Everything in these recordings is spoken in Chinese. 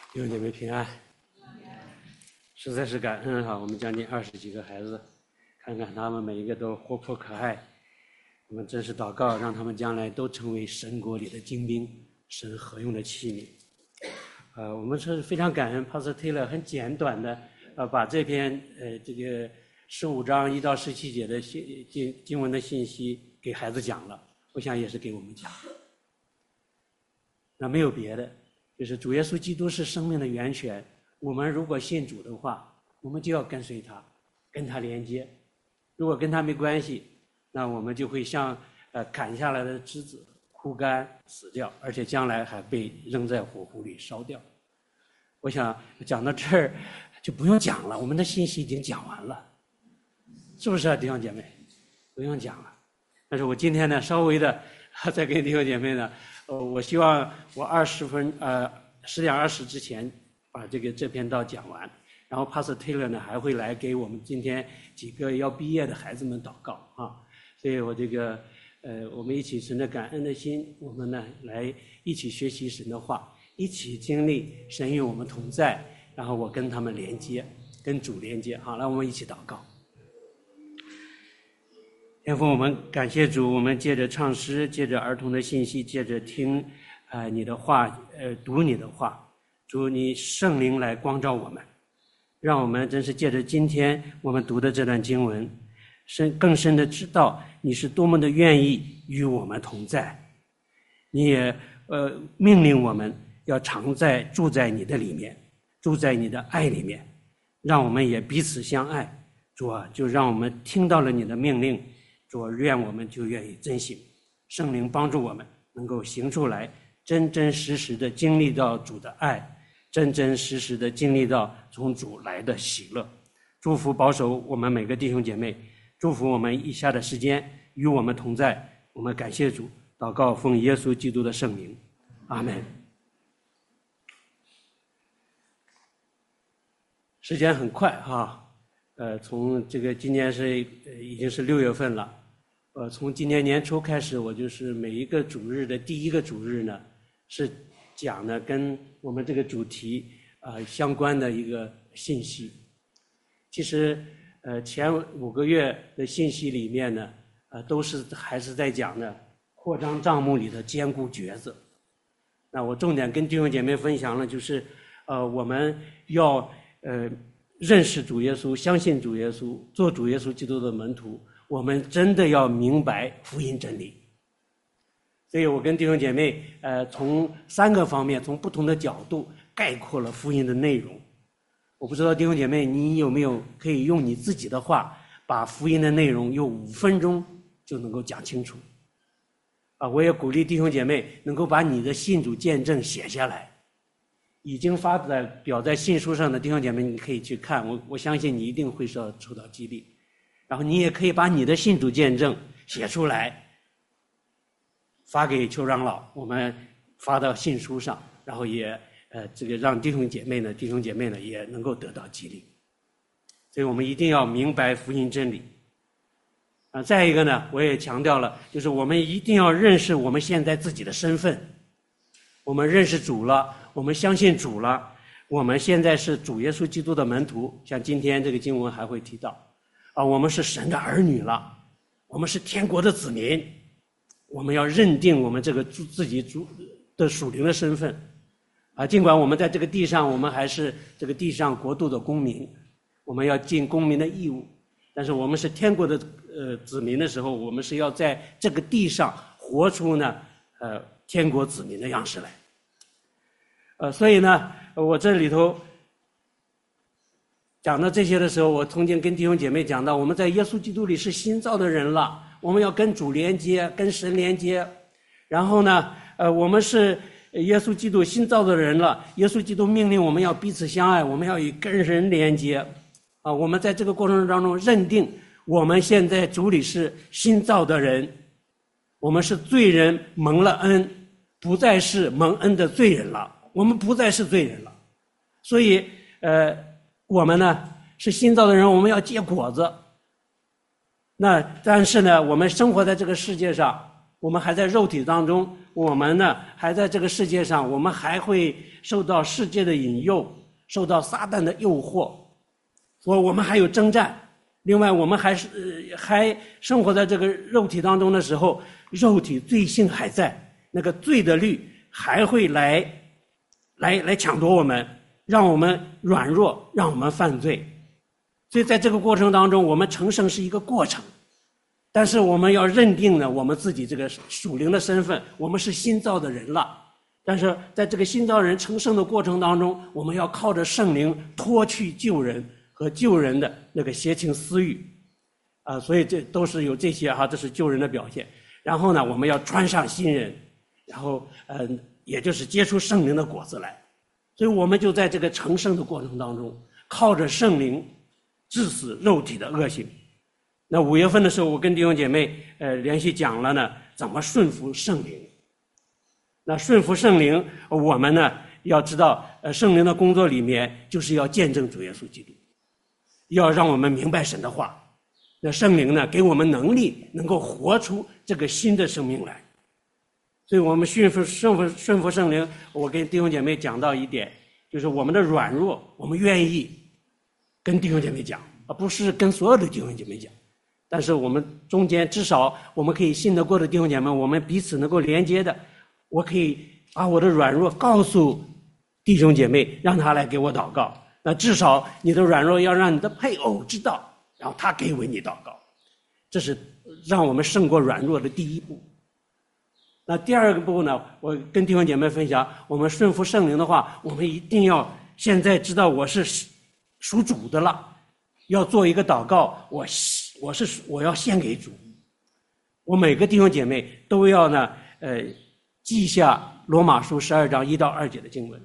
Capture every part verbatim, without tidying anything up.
弟兄姐妹平安，实在是感恩哈！我们将近二十几个孩子，看看他们每一个都活泼可爱，我们真是祷告，让他们将来都成为神国里的精兵，神合用的器皿。呃，我们是非常感恩 Pastor Taylor 很简短的呃把这篇呃这个十五章一到十七节的信经经文的信息给孩子讲了，我想也是给我们讲。那没有别的。就是主耶稣基督是生命的源泉，我们如果信主的话，我们就要跟随他，跟他连接。如果跟他没关系，那我们就会像呃砍下来的枝子枯干死掉，而且将来还被扔在火湖里烧掉。我想讲到这儿就不用讲了，我们的信息已经讲完了，是不是啊，弟兄姐妹？不用讲了。但是我今天呢，稍微的再跟弟兄姐妹呢。呃，我希望我二十分呃十点二十之前把这个这篇道讲完，然后 Pastor Taylor 呢还会来给我们今天几个要毕业的孩子们祷告啊，所以我这个呃我们一起存着感恩的心，我们呢来一起学习神的话，一起经历神与我们同在，然后我跟他们连接，跟主连接。好，让我们一起祷告。天父，我们感谢主，我们借着唱诗，借着儿童的信息，借着听呃你的话，呃读你的话，主你圣灵来光照我们，让我们真是借着今天我们读的这段经文，深更深的知道你是多么的愿意与我们同在，你也呃命令我们要常在住在你的里面，住在你的爱里面，让我们也彼此相爱。主啊，就让我们听到了你的命令，主，愿我们就愿意遵行，圣灵帮助我们能够行出来，真真实实的经历到主的爱，真真实实的经历到从主来的喜乐。祝福保守我们每个弟兄姐妹，祝福我们以下的时间与我们同在。我们感谢主，祷告奉耶稣基督的圣名，阿们。时间很快哈，呃，从这个今年是呃已经是六月份了。呃，从今年年初开始，我就是每一个主日的第一个主日呢，是讲呢跟我们这个主题啊、呃、相关的一个信息。其实，呃，前五个月的信息里面呢，呃，都是还是在讲呢扩张帐幕里的坚固橛子。那我重点跟弟兄姐妹分享了，就是呃，我们要呃认识主耶稣，相信主耶稣，做主耶稣基督的门徒。我们真的要明白福音真理，所以我跟弟兄姐妹，呃，从三个方面，从不同的角度概括了福音的内容。我不知道弟兄姐妹，你有没有可以用你自己的话，把福音的内容用五分钟就能够讲清楚？啊，我也鼓励弟兄姐妹能够把你的信主见证写下来，已经发在表在信书上的弟兄姐妹，你可以去看，我我相信你一定会受受到激励。然后你也可以把你的信主见证写出来，发给邱长老，我们发到信书上，然后也呃这个让弟兄姐妹呢，弟兄姐妹呢也能够得到激励。所以我们一定要明白福音真理。啊，再一个呢，我也强调了，就是我们一定要认识我们现在自己的身份。我们认识主了，我们相信主了，我们现在是主耶稣基督的门徒，像今天这个经文还会提到。啊，我们是神的儿女了，我们是天国的子民，我们要认定我们这个自己主的属灵的身份。啊，尽管我们在这个地上，我们还是这个地上国度的公民，我们要尽公民的义务，但是我们是天国的呃子民的时候，我们是要在这个地上活出呢呃天国子民的样式来。呃，所以呢，我这里头讲到这些的时候，我曾经跟弟兄姐妹讲到，我们在耶稣基督里是新造的人了，我们要跟主连接，跟神连接。然后呢，呃，我们是耶稣基督新造的人了，耶稣基督命令我们要彼此相爱，我们要与跟人连接。啊，我们在这个过程当中认定，我们现在主里是新造的人，我们是罪人蒙了恩，不再是蒙恩的罪人了，我们不再是罪人了。所以，呃。我们呢是新造的人，我们要结果子。那但是呢，我们生活在这个世界上， 我们还在肉体当中，我们呢还在这个世界上，我们还会受到世界的引诱，受到撒旦的诱惑，所以我们还有征战。另外我们还是、呃、还生活在这个肉体当中的时候，肉体罪性还在，那个罪的律还会来来来抢夺我们，让我们软弱，让我们犯罪。所以在这个过程当中，我们成圣是一个过程，但是我们要认定呢我们自己这个属灵的身份，我们是新造的人了。但是在这个新造人成圣的过程当中，我们要靠着圣灵脱去旧人和旧人的那个邪情私欲啊，所以这都是有这些哈，这是旧人的表现。然后呢，我们要穿上新人，然后呃，也就是结出圣灵的果子来。所以我们就在这个成圣的过程当中，靠着圣灵治死肉体的恶行。那五月份的时候，我跟弟兄姐妹呃连续讲了呢，怎么顺服圣灵。那顺服圣灵，我们呢要知道，呃，圣灵的工作里面就是要见证主耶稣基督，要让我们明白神的话。那圣灵呢，给我们能力，能够活出这个新的生命来。所以我们顺服顺服顺服圣灵，我跟弟兄姐妹讲到一点，就是我们的软弱，我们愿意跟弟兄姐妹讲，而不是跟所有的弟兄姐妹讲。但是我们中间至少我们可以信得过的弟兄姐妹，我们彼此能够连接的，我可以把我的软弱告诉弟兄姐妹，让他来给我祷告。那至少你的软弱要让你的配偶知道，然后他可以为你祷告，这是让我们胜过软弱的第一步。那第二个步呢，我跟弟兄姐妹分享，我们顺服圣灵的话，我们一定要现在知道我是属主的了，要做一个祷告，我我是我要献给主。我每个弟兄姐妹都要呢呃记下罗马书十二章一到二节的经文。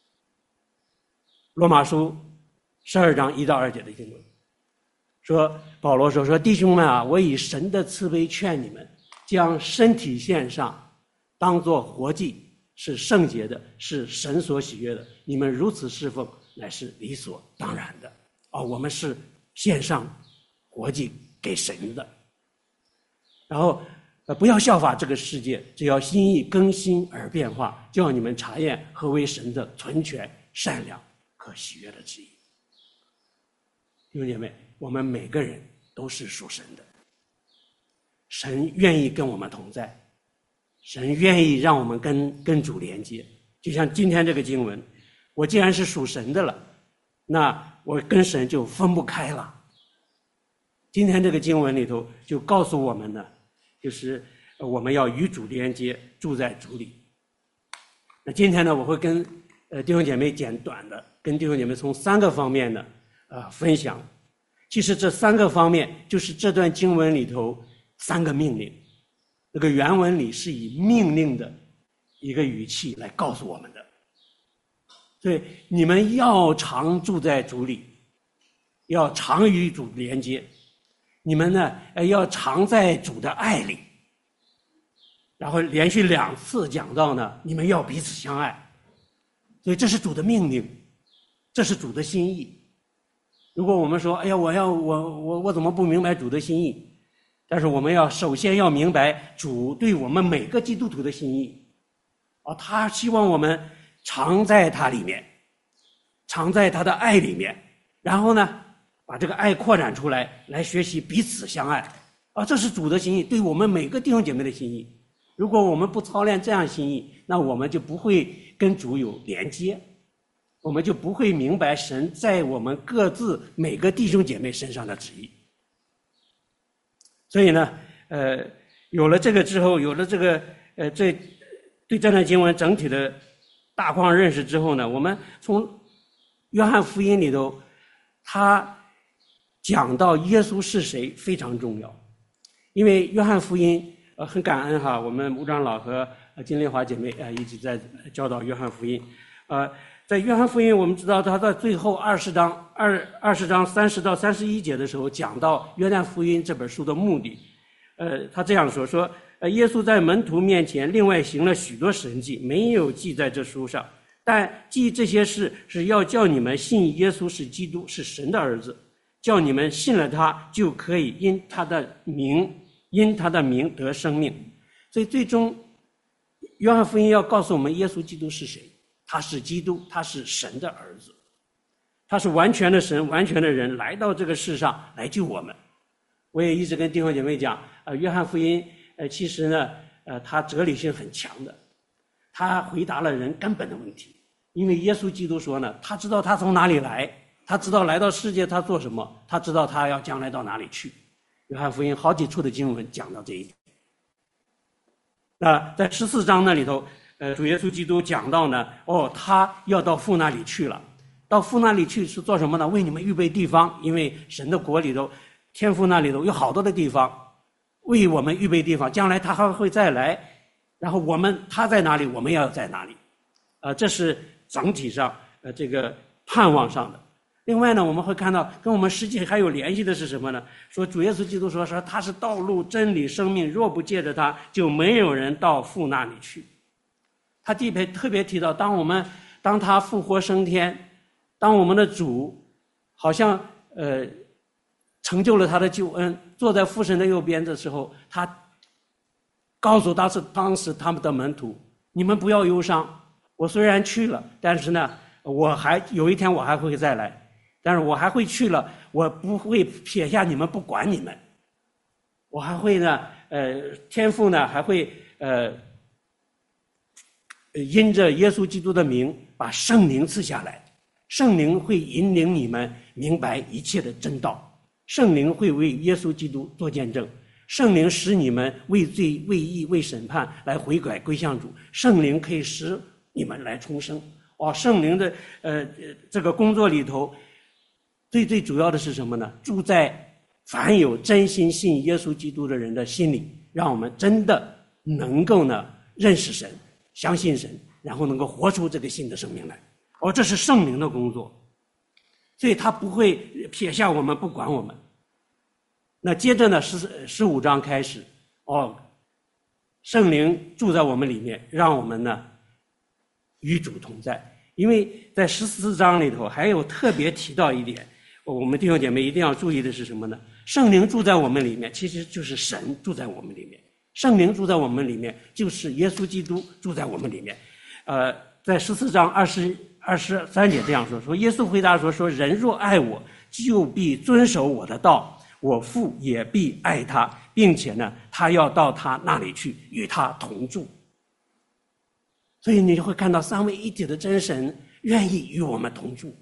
罗马书十二章一到二节的经文说，保罗说说弟兄们啊，我以神的慈悲劝你们，将身体献上，当作活祭，是圣洁的，是神所喜悦的。你们如此侍奉，乃是理所当然的。哦，我们是献上活祭给神的。然后呃，不要效法这个世界，只要心意更新而变化，叫你们查验何为神的纯全、善良、可喜悦的旨意。弟兄姐妹，我们每个人都是属神的，神愿意跟我们同在，神愿意让我们跟跟主连接。就像今天这个经文，我既然是属神的了，那我跟神就分不开了。今天这个经文里头就告诉我们呢，就是我们要与主连接，住在主里。那今天呢，我会跟呃弟兄姐妹简短的跟弟兄姐妹从三个方面呢呃分享。其实这三个方面就是这段经文里头三个命令。那个原文里是以命令的一个语气来告诉我们的。所以你们要常住在主里，要常与主连接。你们呢要常在主的爱里。然后连续两次讲到呢，你们要彼此相爱。所以这是主的命令，这是主的心意。如果我们说，哎呀，我要我我我怎么不明白主的心意？但是我们要首先要明白主对我们每个基督徒的心意。哦，他希望我们常在他里面，常在他的爱里面，然后呢把这个爱扩展出来，来学习彼此相爱。啊，这是主的心意，对我们每个弟兄姐妹的心意。如果我们不操练这样心意，那我们就不会跟主有连接，我们就不会明白神在我们各自每个弟兄姐妹身上的旨意。所以呢呃有了这个之后，有了这个呃这对这段经文整体的大框认识之后呢，我们从约翰福音里头他讲到耶稣是谁非常重要。因为约翰福音呃很感恩哈，我们吴长老和金丽华姐妹呃一直在教导约翰福音。呃在约翰福音我们知道他在最后二十章二二十章三十到三十一节的时候讲到约翰福音这本书的目的。呃他这样说说呃耶稣在门徒面前另外行了许多神迹，没有记在这书上，但记这些事是要叫你们信耶稣是基督，是神的儿子，叫你们信了他就可以因他的名因他的名得生命。 所以最终约翰福音要告诉我们耶稣基督是谁，他是基督，他是神的儿子，他是完全的神，完全的人，来到这个世上来救我们。我也一直跟弟兄姐妹讲，呃，约翰福音，呃，其实呢，呃，他哲理性很强的，他回答了人根本的问题。因为耶稣基督说呢，他知道他从哪里来，他知道来到世界他做什么，他知道他要将来到哪里去。约翰福音好几处的经文讲到这一点。那在十四章那里头，呃，主耶稣基督讲到呢，哦，他要到父那里去了。到父那里去是做什么呢？为你们预备地方，因为神的国里头，天父那里头有好多的地方，为我们预备地方，将来他还会再来，然后我们他在哪里，我们要在哪里，呃，这是整体上呃这个盼望上的。另外呢，我们会看到跟我们实际还有联系的是什么呢？说主耶稣基督说说他是道路、真理、生命，若不借着他，就没有人到父那里去。他特别特别提到，当我们当他复活升天，当我们的主好像呃。成就了他的救恩，坐在父神的右边的时候，他告诉当时当时他们的门徒，你们不要忧伤，我虽然去了，但是呢，我还有一天我还会再来，但是我还会去了，我不会撇下你们不管你们，我还会呢，呃，天父呢还会呃，因着耶稣基督的名把圣灵赐下来，圣灵会引领你们明白一切的真道。圣灵会为耶稣基督做见证，圣灵使你们为罪、为义、为审判来悔改归向主，圣灵可以使你们来重生。哦，圣灵的呃这个工作里头，最最主要的是什么呢？住在凡有真心信耶稣基督的人的心里，让我们真的能够呢认识神、相信神，然后能够活出这个新的生命来。哦，这是圣灵的工作。所以他不会撇下我们不管我们。那接着呢，十十五章开始，哦，圣灵住在我们里面，让我们呢与主同在。因为在十四章里头还有特别提到一点，我们弟兄姐妹一定要注意的是什么呢？圣灵住在我们里面，其实就是神住在我们里面。圣灵住在我们里面，就是耶稣基督住在我们里面。呃，在十四章二十。二十三节这样说，说耶稣回答说，说人若爱我，就必遵守我的道，我父也必爱他，并且呢，他要到他那里去，与他同住。所以你就会看到三位一体的真神愿意与我们同住。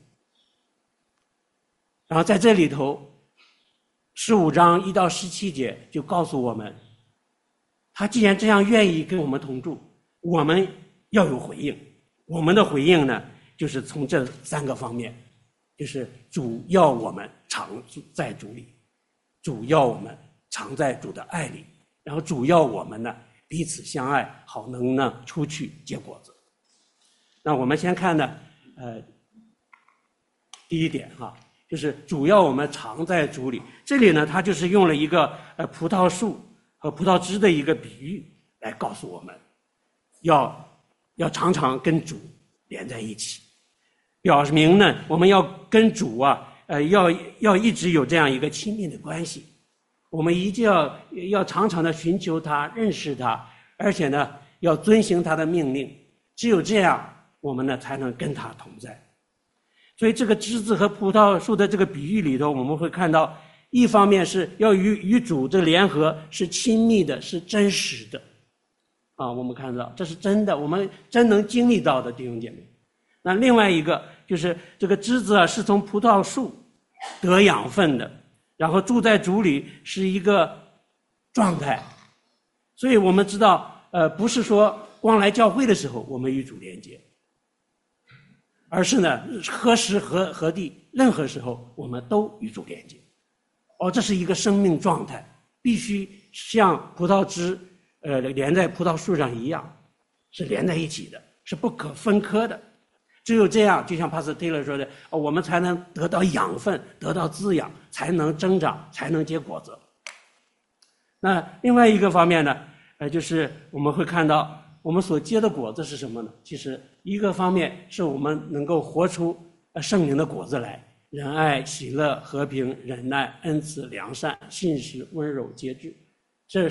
然后在这里头，十五章一到十七节就告诉我们，他既然这样愿意跟我们同住，我们要有回应。我们的回应呢，就是从这三个方面，就是主要我们常在主里，主要我们常在主的爱里，然后主要我们呢彼此相爱，好能呢出去结果子。那我们先看呢，呃，第一点哈，就是主要我们常在主里。这里呢，他就是用了一个呃葡萄树和葡萄枝的一个比喻来告诉我们，要要常常跟主连在一起。表明呢，我们要跟主啊，呃，要要一直有这样一个亲密的关系。我们一定要要常常的寻求他，认识他，而且呢，要遵行他的命令。只有这样，我们呢才能跟他同在。所以这个枝子和葡萄树的这个比喻里头，我们会看到，一方面是要与与主这联合是亲密的，是真实的。啊，我们看到这是真的，我们真能经历到的弟兄姐妹。那另外一个就是这个枝子啊，是从葡萄树得养分的，然后住在主里是一个状态。所以我们知道，呃，不是说光来教会的时候我们与主连接，而是呢何时何何地任何时候我们都与主连接。哦，这是一个生命状态，必须像葡萄枝呃连在葡萄树上一样，是连在一起的，是不可分割的。只有这样，就像帕斯 Taylor 说的，哦，我们才能得到养分，得到滋养，才能增长，才能结果子。那另外一个方面呢，呃，就是我们会看到我们所结的果子是什么呢？其实一个方面是我们能够活出呃圣灵的果子来，仁爱、喜乐、和平、忍耐、恩慈、良善、信实、温柔、节制，这是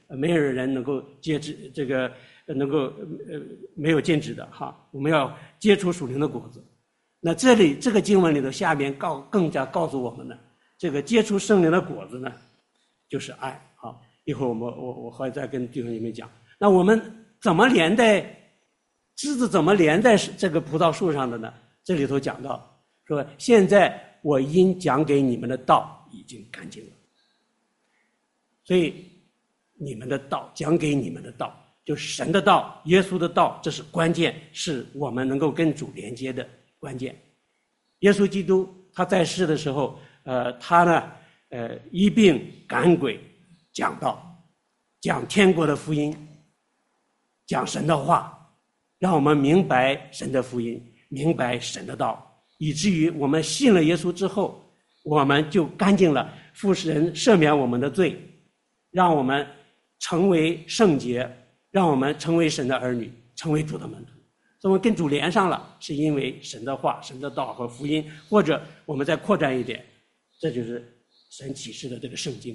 没有人能够接止这个能够呃没有禁止的哈。我们要结出属灵的果子。那这里这个经文里头下面告更加告诉我们呢，这个结出圣灵的果子呢，就是爱。好，一会儿我们我我会再跟弟兄姐妹讲。那我们怎么连带枝子怎么连在这个葡萄树上的呢？这里头讲到说，现在我因讲给你们的道已经干净了，所以你们的道，讲给你们的道，就是神的道，耶稣的道，这是关键，是我们能够跟主连接的关键。耶稣基督他在世的时候，呃，他呢，呃，医病赶鬼，讲道，讲天国的福音，讲神的话，让我们明白神的福音，明白神的道，以至于我们信了耶稣之后，我们就干净了，父神赦免我们的罪，让我们成为圣洁，让我们成为神的儿女，成为主的门徒。所以我们跟主连上了，是因为神的话、神的道和福音，或者我们再扩展一点，这就是神启示的这个圣经。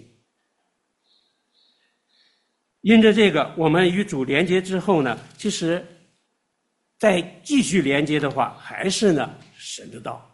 因着这个，我们与主连接之后呢，其实再继续连接的话，还是呢神的道。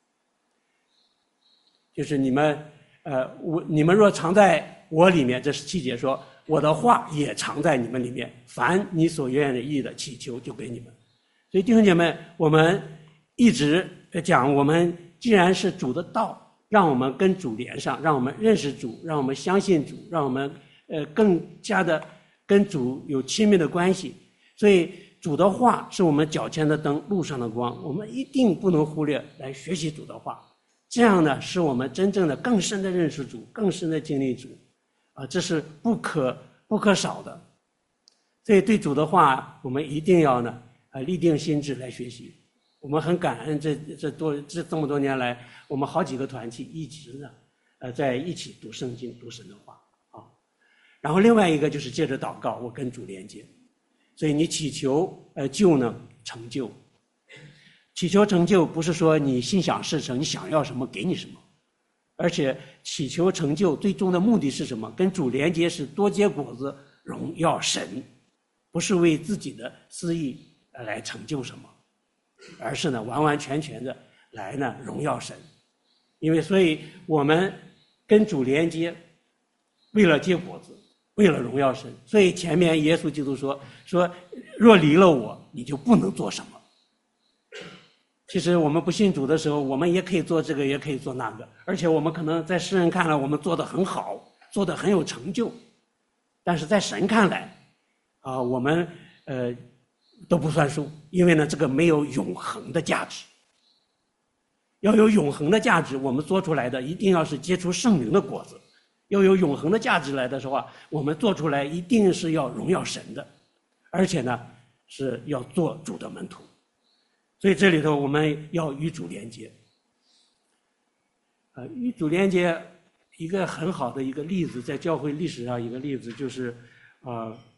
就是你们呃，我你们若常在我里面，这是七节说，我的话也常在你们里面，凡你所愿意的祈求就给你们。所以弟兄姐妹，我们一直讲，我们既然是主的道，让我们跟主连上，让我们认识主，让我们相信主，让我们呃更加的跟主有亲密的关系。所以主的话是我们脚前的灯，路上的光，我们一定不能忽略来学习主的话。这样呢，使我们真正的更深的认识主，更深的经历主，啊，这是不可不可少的。所以对主的话，我们一定要呢，啊，立定心志来学习。我们很感恩这这多这这么多年来，我们好几个团体一直呢，呃，在一起读圣经、读神的话啊。然后另外一个就是借着祷告，我跟主连接。所以你祈求呃救呢成就。祈求成就不是说你心想事成，你想要什么给你什么，而且祈求成就最终的目的是什么？跟主连接是多结果子，荣耀神，不是为自己的私意来成就什么，而是呢完完全全的来呢荣耀神。因为所以我们跟主连接，为了结果子，为了荣耀神。所以前面耶稣基督说说若离了我，你就不能做什么。其实我们不信主的时候，我们也可以做这个，也可以做那个，而且我们可能在世人看来我们做得很好，做得很有成就，但是在神看来啊，我们呃都不算数，因为呢这个没有永恒的价值。要有永恒的价值，我们做出来的一定要是结出圣灵的果子。要有永恒的价值来的话，我们做出来一定是要荣耀神的，而且呢是要做主的门徒。所以这里头我们要与主连接。呃，与主连接一个很好的一个例子，在教会历史上一个例子就是啊、呃，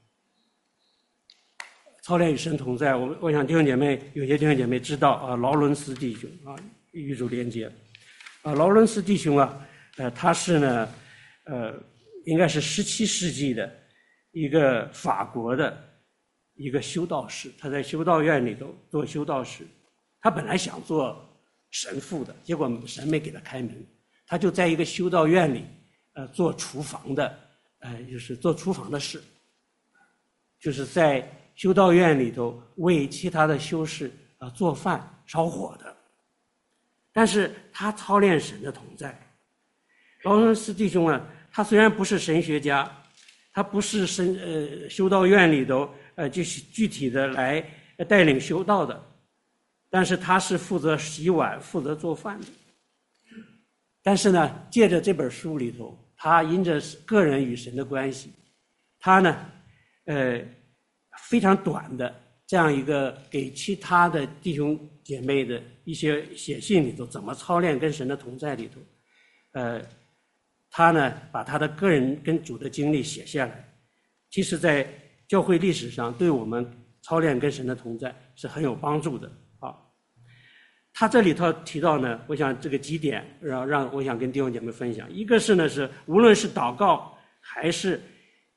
操练与神同在。我我想弟兄姐妹有些弟兄姐妹知道啊，劳伦斯弟兄啊与主连接。啊，劳伦斯弟兄啊，呃，他是呢，呃，应该是十七世纪的一个法国的一个修道士，他在修道院里头做修道士。他本来想做神父的，结果神没给他开门，他就在一个修道院里，呃，做厨房的，呃，就是做厨房的事，就是在修道院里头为其他的修士啊、呃、做饭烧火的。但是他操练神的同在。劳伦斯弟兄啊，他虽然不是神学家，他不是神呃修道院里头呃就是具体的来带领修道的。但是他是负责洗碗、负责做饭的。但是呢，借着这本书里头，他因着个人与神的关系，他呢，呃，非常短的这样一个给其他的弟兄姐妹的一些写信里头，怎么操练跟神的同在里头，呃，他呢把他的个人跟主的经历写下来。其实，在教会历史上，对我们操练跟神的同在是很有帮助的。他这里头提到呢，我想这个几点让让我想跟弟兄姐妹分享。一个是呢是无论是祷告还是喜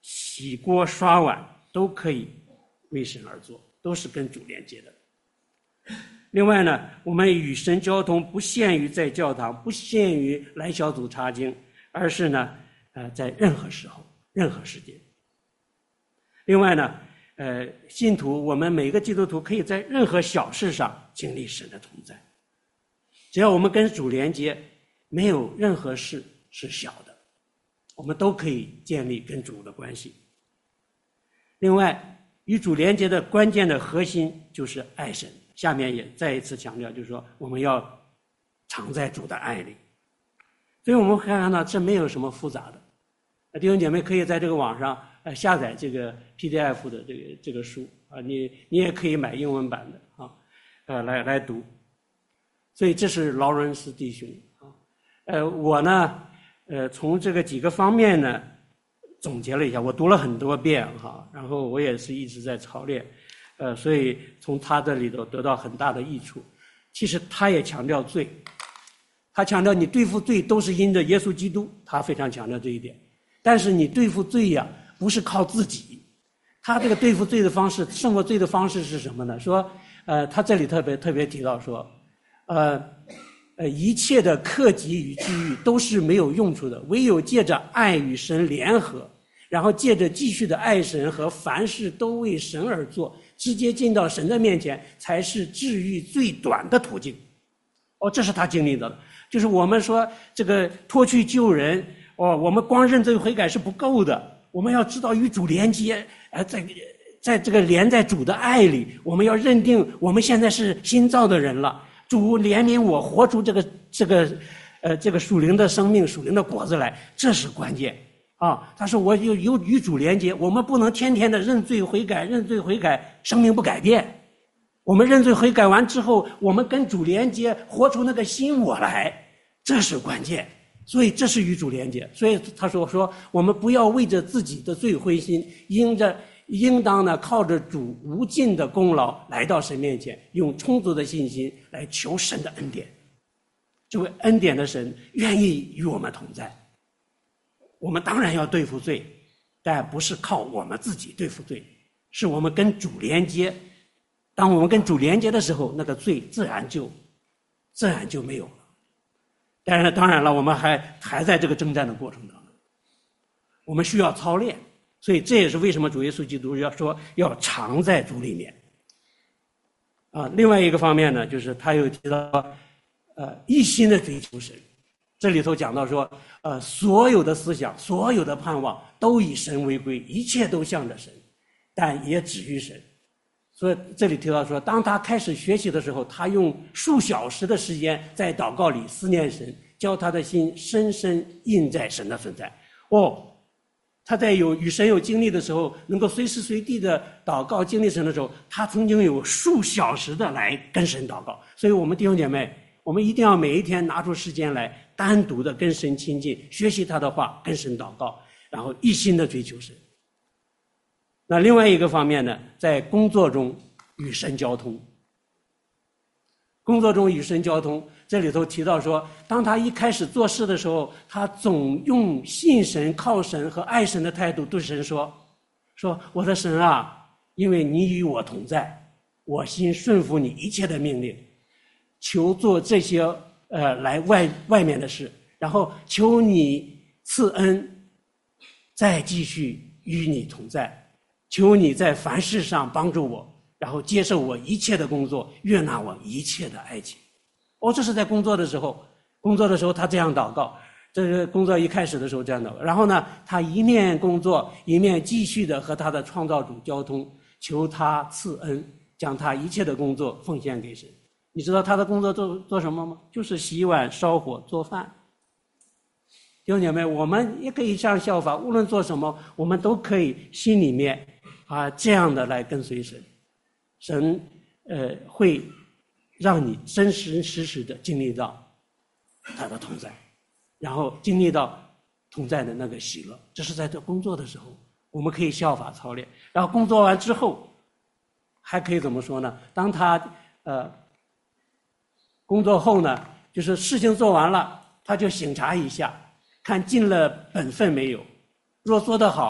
洗锅刷碗都可以为神而做，都是跟主连接的。另外呢，我们与神交通不限于在教堂，不限于来小组查经，而是呢，呃，在任何时候、任何时间。另外呢，呃，信徒，我们每个基督徒可以在任何小事上经历神的同在。只要我们跟主连接，没有任何事是小的，我们都可以建立跟主的关系。另外，与主连接的关键的核心就是爱神。下面也再一次强调，就是说我们要常在主的爱里。所以我们看看到这没有什么复杂的。弟兄姐妹可以在这个网上呃下载这个 P D F 的这个这个书啊，你你也可以买英文版的啊，呃来来读。所以这是劳伦斯弟兄啊，呃我呢呃从这个几个方面呢总结了一下，我读了很多遍哈，然后我也是一直在操练。呃，所以从他这里头得到很大的益处。其实他也强调罪，他强调你对付罪都是因着耶稣基督，他非常强调这一点。但是你对付罪呀，不是靠自己。他这个对付罪的方式，胜过罪的方式是什么呢？说，呃，他这里特别特别提到说，呃，呃，一切的克己与机遇都是没有用处的，唯有借着爱与神联合，然后借着继续的爱神和凡事都为神而做，直接进到神的面前，才是治愈最短的途径。哦，这是他经历的。就是我们说这个脱去救人，哦，我们光认罪悔改是不够的，我们要知道与主连接，呃，在在这个连在主的爱里，我们要认定我们现在是新造的人了。主怜悯我，活出这个这个呃这个属灵的生命、属灵的果子来，这是关键。啊，他说我有有与主连接，我们不能天天的认罪悔改，认罪悔改，生命不改变。我们认罪悔改完之后，我们跟主连接，活出那个新我来，这是关键。所以这是与主连接。所以他说说我们不要为着自己的罪灰心，应着应当呢靠着主无尽的功劳来到神面前，用充足的信心来求神的恩典。这位恩典的神愿意与我们同在。我们当然要对付罪，但不是靠我们自己对付罪，是我们跟主连接。当我们跟主连接的时候，那个罪自然就自然就没有了。但是当然了，我们还还在这个征战的过程当中，我们需要操练。所以这也是为什么主耶稣基督要说要常在主里面。啊，另外一个方面呢，就是他又提到呃一心的追求神。这里头讲到说，呃，所有的思想、所有的盼望都以神为归，一切都向着神，但也止于神。所以这里提到说，当他开始学习的时候，他用数小时的时间在祷告里思念神，教他的心深深印在神的存在。哦，他在有与神有经历的时候，能够随时随地的祷告经历神的时候，他曾经有数小时的来跟神祷告。所以我们弟兄姐妹，我们一定要每一天拿出时间来单独的跟神亲近，学习他的话，跟神祷告，然后一心的追求神。那另外一个方面呢，在工作中与神交通。工作中与神交通，这里头提到说，当他一开始做事的时候，他总用信神、靠神和爱神的态度对神说：“说我的神啊，因为你与我同在，我心顺服你一切的命令，求做这些呃来外外面的事，然后求你赐恩，再继续与你同在。”求你在凡事上帮助我，然后接受我一切的工作，悦纳我一切的爱情。哦，这是在工作的时候，工作的时候他这样祷告，这是工作一开始的时候这样祷告。然后呢，他一面工作，一面继续的和他的创造主交通，求他赐恩，将他一切的工作奉献给神。你知道他的工作做做什么吗？就是洗碗、烧火、做饭。弟兄姐妹，我们也可以这样效法，无论做什么，我们都可以心里面啊这样的来跟随神。神呃会让你真实实实的经历到他的同在，然后经历到同在的那个喜乐。这是在这工作的时候，我们可以效法操练。然后工作完之后，还可以怎么说呢？当他呃工作后呢，就是事情做完了，他就省察一下，看尽了本分没有。若做得好，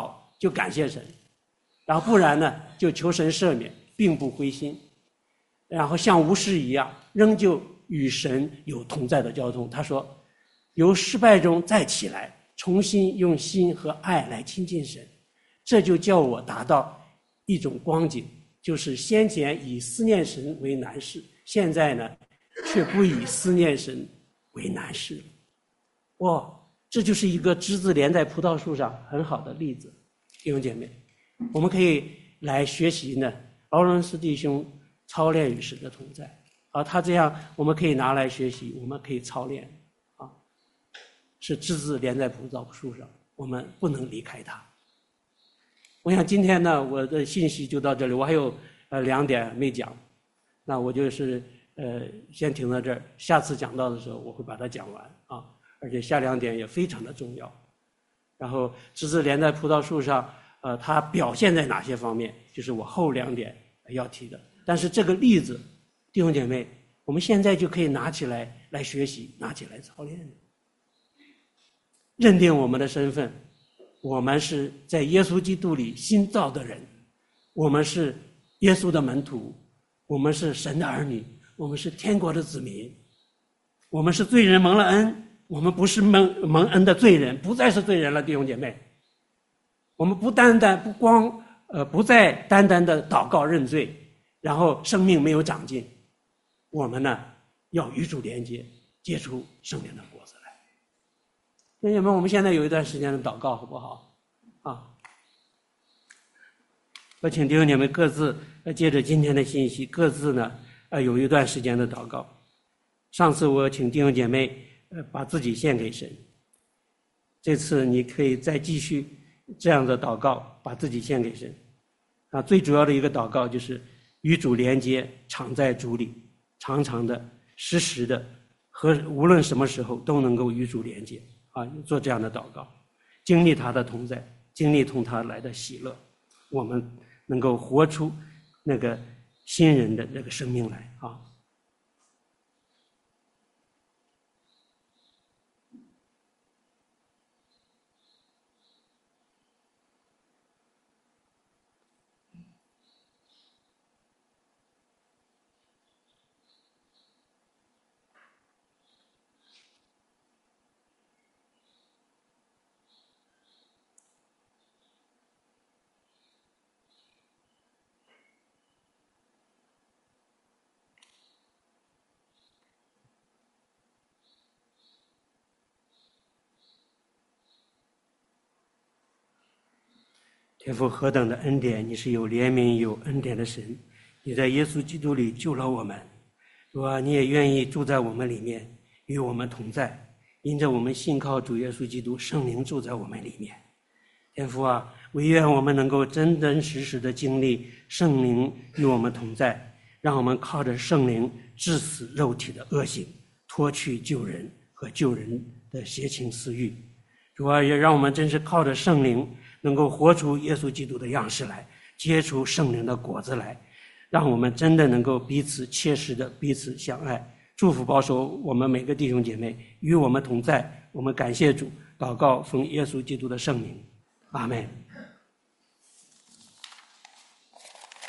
就感谢神，然后不然呢就求神赦免，并不灰心，然后像无事一样，仍旧与神有同在的交通。他说，由失败中再起来，重新用心和爱来亲近神，这就叫我达到一种光景，就是先前以思念神为难事，现在呢却不以思念神为难事。哇，这就是一个枝子连在葡萄树上很好的例子。弟兄姐妹，我们可以来学习呢劳伦斯弟兄操练与神的同在啊，他这样我们可以拿来学习，我们可以操练啊，是枝子连在葡萄树上，我们不能离开它。我想今天呢我的信息就到这里，我还有呃两点没讲，那我就是呃先停到这儿，下次讲到的时候我会把它讲完啊，而且下两点也非常的重要。然后枝子连在葡萄树上，呃，它表现在哪些方面，就是我后两点要提的。但是这个例子，弟兄姐妹，我们现在就可以拿起来来学习，拿起来操练，认定我们的身份，我们是在耶稣基督里新造的人，我们是耶稣的门徒，我们是神的儿女，我们是天国的子民，我们是罪人蒙了恩，我们不是蒙蒙恩的罪人，不再是罪人了，弟兄姐妹。我们不单单不光呃不再单单的祷告认罪，然后生命没有长进，我们呢要与主连接，结出生命的果子来。弟兄姐妹，我们现在有一段时间的祷告好不好啊？我请弟兄姐妹各自借着今天的信息，各自呢呃有一段时间的祷告。上次我请弟兄姐妹呃把自己献给神，这次你可以再继续这样的祷告，把自己献给神啊。最主要的一个祷告就是与主连接，常在主里，常常的时时的和无论什么时候都能够与主连接啊，做这样的祷告，经历他的同在，经历从他来的喜乐，我们能够活出那个新人的那个生命来啊。天父何等的恩典，你是有怜悯有恩典的神，你在耶稣基督里救了我们，主啊，你也愿意住在我们里面，与我们同在，因着我们信靠主耶稣基督，圣灵住在我们里面。天父啊，唯愿我们能够真真实实的经历圣灵与我们同在，让我们靠着圣灵治死肉体的恶行，脱去救人和救人的邪情私欲。主啊，也让我们真是靠着圣灵能够活出耶稣基督的样式来，结出圣灵的果子来，让我们真的能够彼此切实的彼此相爱。祝福保守我们每个弟兄姐妹与我们同在，我们感谢主，祷告奉耶稣基督的圣名，阿们。